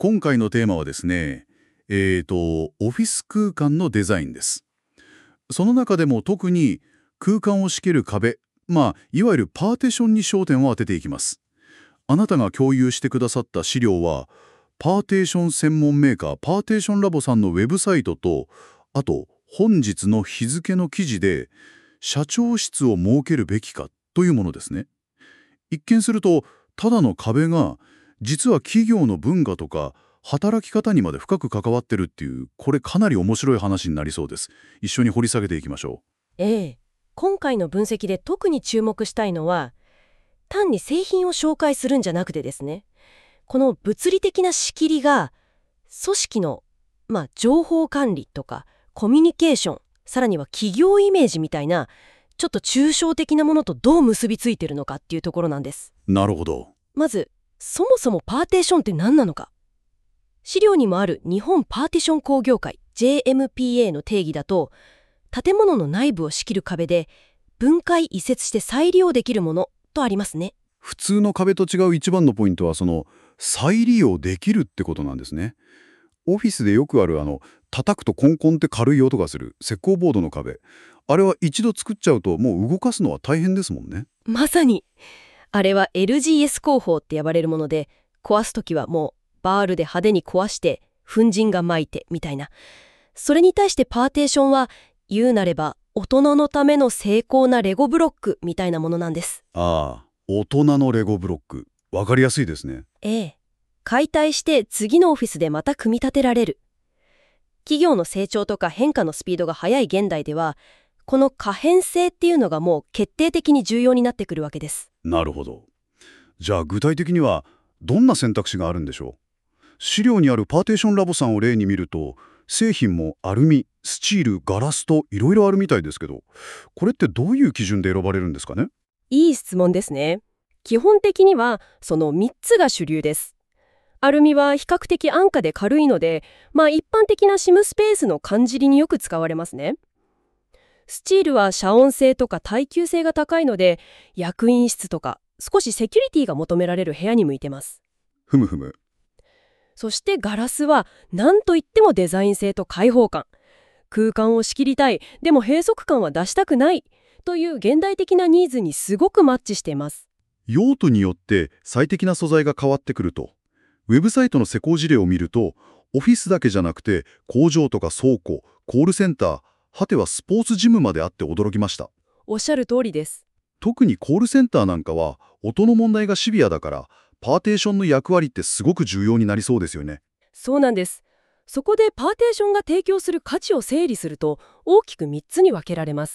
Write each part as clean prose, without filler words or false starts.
今回のテーマはですね、オフィス空間のデザインです。その中でも特に空間を仕切る壁、いわゆるパーティションに焦点を当てていきます。あなたが共有してくださった資料は、パーテーション専門メーカーパーテーションラボさんのウェブサイトと、あと本日の日付の記事で、社長室を設けるべきかというものですね。一見すると、ただの壁が、実は企業の文化とか働き方にまで深く関わってるっていう、これかなり面白い話になりそうです。一緒に掘り下げていきましょ今回の分析で特に注目したいのは、単に製品を紹介するんじゃなくてですね、この物理的な仕切りが組織の、情報管理とかコミュニケーション、さらには企業イメージみたいなちょっと抽象的なものとどう結びついているのかっていうところなんです。 なるほど。 まずそもそもパーテーションって何なのか。資料にもある日本パーティション工業会 JMPA の定義だと、建物の内部を仕切る壁で分解移設して再利用できるものとありますね。 普通の壁と違う一番のポイントは、再利用できるってことなんですね。オフィスでよくある叩くとコンコンって軽い音がする石膏ボードの壁。あれは一度作っちゃうともう動かすのは大変ですもんね。 まさに。あれは LGS 工法って呼ばれるもので、壊すときはもうバールで派手に壊して粉塵が撒いてみたいな。それに対してパーテーションは言うなれば大人のための精巧なレゴブロックみたいなものなんです。 ああ、大人のレゴブロック。わかりやすいですね。 解体して次のオフィスでまた組み立てられる。企業の成長とか変化のスピードが速い現代では、この可変性っていうのがもう決定的に重要になってくるわけです。 なるほど。じゃあ具体的にはどんな選択肢があるんでしょう。資料にあるパーテーションラボさんを例に見ると、製品もアルミ、スチール、ガラスといろいろあるみたいですけど、これってどういう基準で選ばれるんですかね。 いい質問ですね。基本的にはその3つが主流です。アルミは比較的安価で軽いので、一般的なシムスペースの管尻によく使われますね。スチールは遮音性とか耐久性が高いので、役員室とか少しセキュリティが求められる部屋に向いてます。 ふむふむ。 そしてガラスは何といってもデザイン性と開放感。空間を仕切りたい、でも閉塞感は出したくないという現代的なニーズにすごくマッチしています。 用途によって最適な素材が変わってくると。ウェブサイトの施工事例を見ると、オフィスだけじゃなくて工場とか倉庫、コールセンター、果てはスポーツジムまであって驚きました。 おっしゃる通りです。 特にコールセンターなんかは音の問題がシビアだから、パーテーションの役割ってすごく重要になりそうですよね。 そうなんです。そこでパーテーションが提供する価値を整理すると大きく3つに分けられます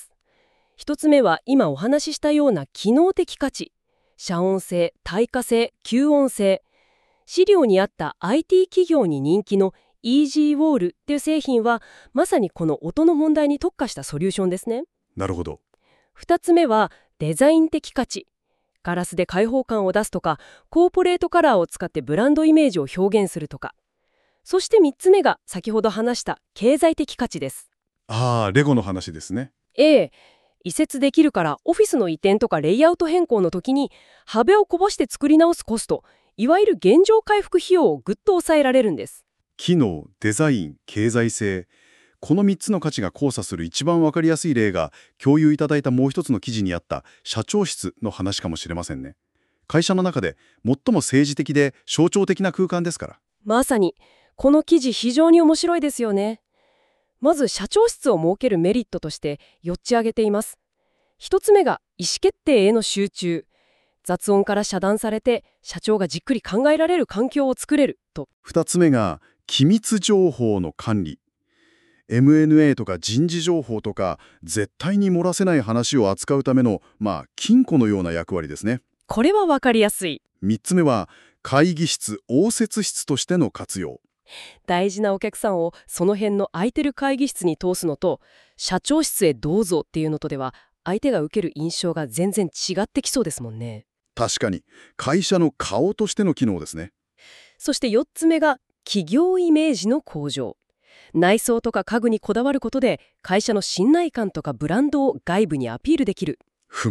。1つ目は今お話ししたような機能的価値。遮音性、耐火性、吸音性。資料にあった IT 企業に人気の EG ウォールっていう製品はまさにこの音の問題に特化したソリューションですね。 なるほど。 2つ目はデザイン的価値。ガラスで開放感を出すとか、コーポレートカラーを使ってブランドイメージを表現するとか。そして3つ目が先ほど話した経済的価値です。 レゴの話ですね。 移設できるからオフィスの移転とかレイアウト変更の時に壁をこぼして作り直すコスト、いわゆる現状回復費用をぐっと抑えられるんです。 機能、デザイン、経済性。この3つの価値が交差する一番わかりやすい例が、共有いただいたもう一つの記事にあった社長室の話かもしれませんね。会社の中で最も政治的で象徴的な空間ですから。 まさに、この記事非常に面白いですよね。まず社長室を設けるメリットとして4つ挙げています。1つ目が意思決定への集中。雑音から遮断されて社長がじっくり考えられる環境を作れると。 2つ目が機密情報の管理。M&A とか人事情報とか絶対に漏らせない話を扱うための金庫のような役割ですね。 これは分かりやすい。 3つ目は会議室、応接室としての活用。 大事なお客さんをその辺の空いてる会議室に通すのと、社長室へどうぞっていうのとでは相手が受ける印象が全然違ってきそうですもんね。 確かに会社の顔としての機能ですね。 そして4つ目が企業イメージの向上。内装とか家具にこだわることで会社の信頼感とかブランドを外部にアピールできる。 ふむ。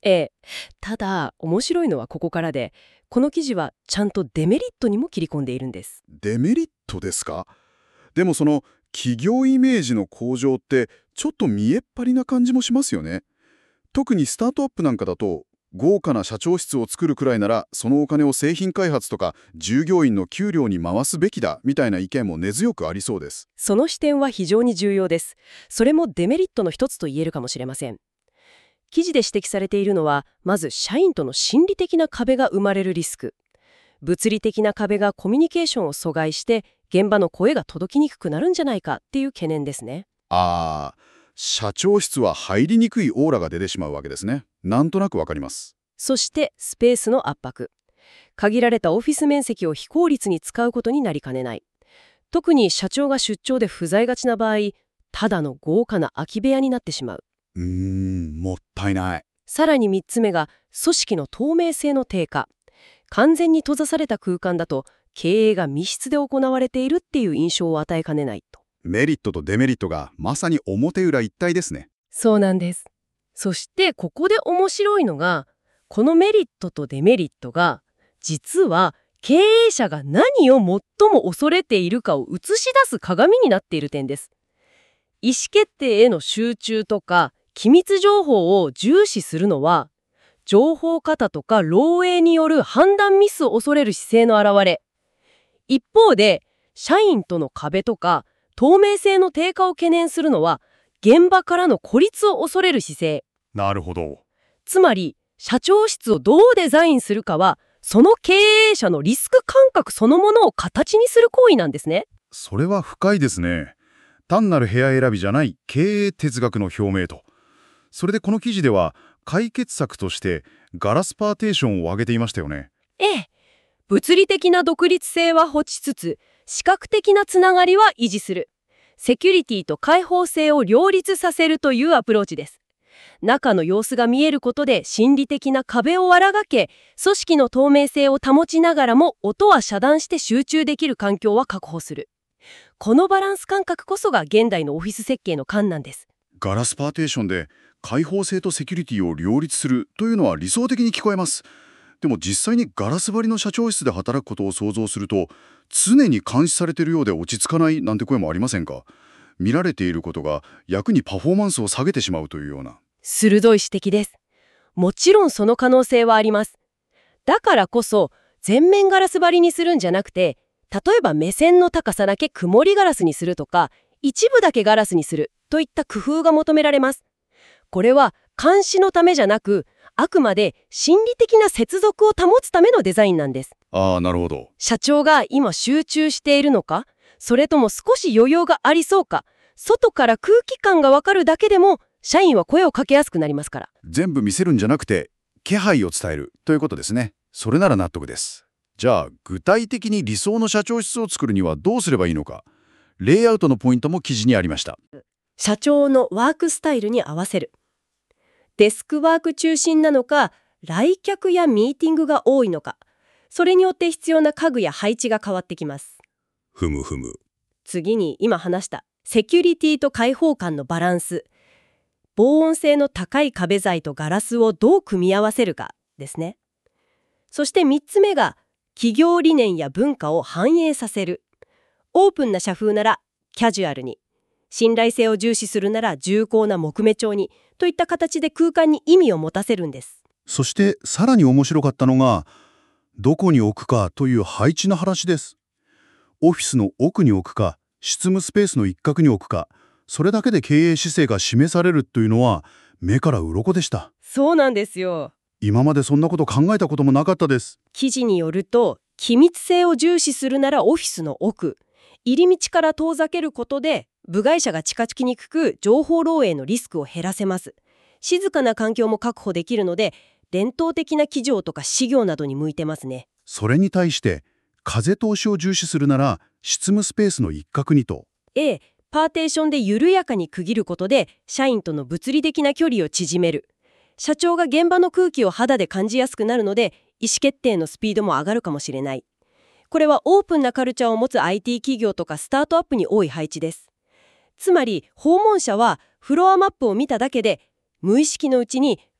ええ。ただ、面白いのはここからで、この記事はちゃんとデメリットにも切り込んでいるんです。 デメリットですか？でもその企業イメージの向上ってちょっと見えっ張りな感じもしますよね。特にスタートアップなんかだと豪華な社長室を作るくらいならそのお金を製品開発とか従業員の給料に回すべきだみたいな意見も根強くありそうです。 その視点は非常に重要です。それもデメリットの一つと言えるかもしれません。記事で指摘されているのは、まず社員との心理的な壁が生まれるリスク。物理的な壁がコミュニケーションを阻害して、現場の声が届きにくくなるんじゃないかっていう懸念ですね。 社長室は入りにくいオーラが出てしまうわけですね。なんとなくわかります。 そしてスペースの圧迫。限られたオフィス面積を非効率に使うことになりかねない。特に社長が出張で不在がちな場合、ただの豪華な空き部屋になってしまう。 もったいない。 さらに3つ目が、組織の透明性の低下。完全に閉ざされた空間だと、経営が密室で行われているっていう印象を与えかねないと。 メリットとデメリットがまさに表裏一体ですね。 そうなんです。そしてここで面白いのが、このメリットとデメリットが、実は経営者が何を最も恐れているかを映し出す鏡になっている点です。意思決定への集中とか、機密情報を重視するのは、情報過多とか漏洩による判断ミスを恐れる姿勢の表れ。一方で、社員との壁とか透明性の低下を懸念するのは、現場からの孤立を恐れる姿勢。 なるほど。 つまり、社長室をどうデザインするかは、その経営者のリスク感覚そのものを形にする行為なんですね。 それは深いですね。単なる部屋選びじゃない経営哲学の表明と。それでこの記事では解決策としてガラスパーテーションを挙げていましたよね。 ええ。物理的な独立性は保ちつつ、視覚的なつながりは維持する。セキュリティと開放性を両立させるというアプローチです。中の様子が見えることで心理的な壁をあらがけ、組織の透明性を保ちながらも音は遮断して集中できる環境は確保する。このバランス感覚こそが現代のオフィス設計の観なんです。 ガラスパーテーションで開放性とセキュリティを両立するというのは理想的に聞こえます。でも実際にガラス張りの社長室で働くことを想像すると、常に監視されているようで落ち着かないなんて声もありませんか？見られていることが役にパフォーマンスを下げてしまうというような。 鋭い指摘です。もちろんその可能性はあります。だからこそ、全面ガラス張りにするんじゃなくて、例えば目線の高さだけ曇りガラスにするとか、一部だけガラスにするといった工夫が求められます。これは監視のためじゃなく、あくまで心理的な接続を保つためのデザインなんです。 なるほど。 社長が今集中しているのか、それとも少し余裕がありそうか、外から空気感がわかるだけでも、社員は声をかけやすくなりますから。 全部見せるんじゃなくて気配を伝えるということですね。それなら納得です。じゃあ具体的に理想の社長室を作るにはどうすればいいのか。レイアウトのポイントも記事にありました。 社長のワークスタイルに合わせる。デスクワーク中心なのか、来客やミーティングが多いのか、それによって必要な家具や配置が変わってきます。 ふむふむ。 次に今話したセキュリティと開放感のバランス。防音性の高い壁材とガラスをどう組み合わせるかですね。そして3つ目が企業理念や文化を反映させる。オープンな社風ならキャジュアルに、信頼性を重視するなら重厚な木目調にといった形で空間に意味を持たせるんです。 そしてさらに面白かったのがどこに置くかという配置の話です。オフィスの奥に置くか執務スペースの一角に置くか、それだけで経営姿勢が示されるというのは目から鱗でした。 そうなんですよ。 今までそんなこと考えたこともなかったです。 記事によると、機密性を重視するならオフィスの奥、入り道から遠ざけることで部外者が近づきにくく情報漏洩のリスクを減らせます。静かな環境も確保できるので、伝統的な企業とか私業などに向いてますね。 それに対して風通しを重視するなら執務スペースの一角にと。 パーテーションで緩やかに区切ることで社員との物理的な距離を縮める。社長が現場の空気を肌で感じやすくなるので、意思決定のスピードも上がるかもしれない。これはオープンなカルチャーを持つ IT 企業とかスタートアップに多い配置です。つまり訪問者はフロアマップを見ただけで無意識のうちに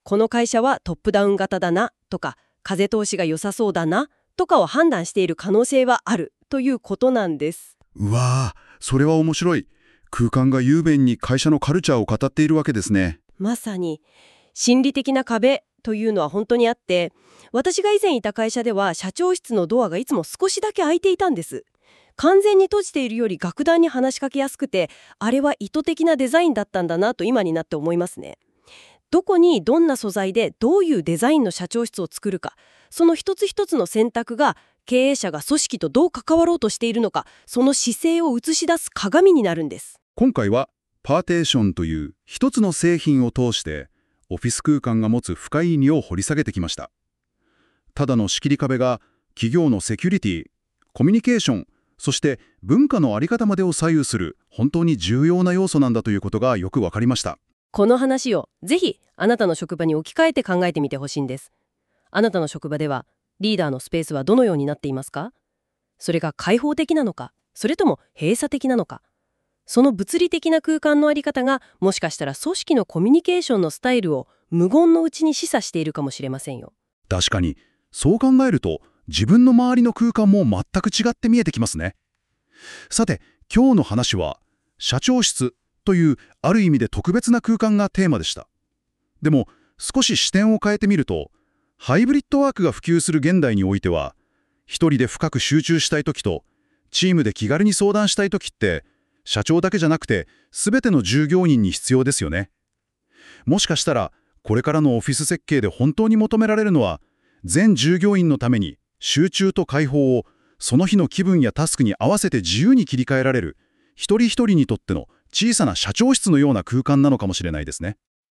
この会社はトップダウン型だなとか、風通しが良さそうだなとかを判断している可能性はあるということなんです。 うわー、それは面白い。空間が雄弁に会社のカルチャーを語っているわけですね。 まさに心理的な壁というのは本当にあって、私が以前いた会社では社長室のドアがいつも少しだけ開いていたんです。完全に閉じているより楽団に話しかけやすくて、あれは意図的なデザインだったんだなと今になって思いますね。どこにどんな素材でどういうデザインの社長室を作るか、その一つ一つの選択が経営者が組織とどう関わろうとしているのか、その姿勢を映し出す鏡になるんです。 今回はパーテーションという一つの製品を通してオフィス空間が持つ深い意味を掘り下げてきました。ただの仕切り壁が企業のセキュリティ、コミュニケーション、そして文化のあり方までを左右する本当に重要な要素なんだということがよくわかりました。 この話をぜひあなたの職場に置き換えて考えてみてほしいんです。あなたの職場ではリーダーのスペースはどのようになっていますか？それが開放的なのか、それとも閉鎖的なのか。その物理的な空間のあり方がもしかしたら組織のコミュニケーションのスタイルを無言のうちに示唆しているかもしれませんよ。 確かに、そう考えると自分の周りの空間も全く違って見えてきますね。さて、今日の話は社長室というある意味で特別な空間がテーマでした。でも少し視点を変えてみると、ハイブリッドワークが普及する現代においては、一人で深く集中したい時とチームで気軽に相談したい時って社長だけじゃなくて全ての従業員に必要ですよね。もしかしたらこれからのオフィス設計で本当に求められるのは、全従業員のために集中と解放をその日の気分やタスクに合わせて自由に切り替えられる、一人一人にとっての小さな社長室のような空間なのかもしれないですね。